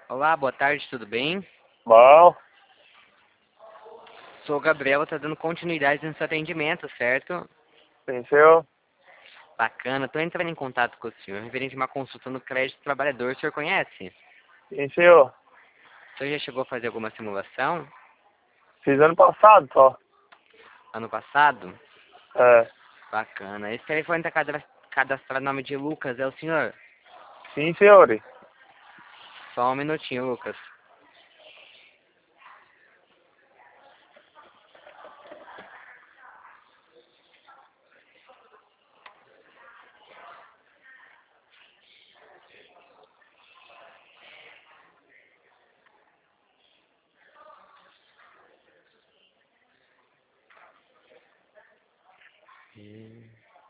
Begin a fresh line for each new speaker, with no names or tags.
Olá, boa tarde, tudo bem?
Bom,
Sou o Gabriel, tá dando continuidade no seu atendimento, certo?
sim, senhor.
Bacana, tô entrando em contato com o senhor, referente a uma consulta no crédito trabalhador, o senhor conhece?
Sim, senhor.
O senhor já chegou a fazer alguma simulação
Fiz ano passado só.
ano passado?
É.
Bacana. Esse telefone tá cadastrado no nome de Lucas, é o senhor?
Sim, senhor.
Só um minutinho, Lucas.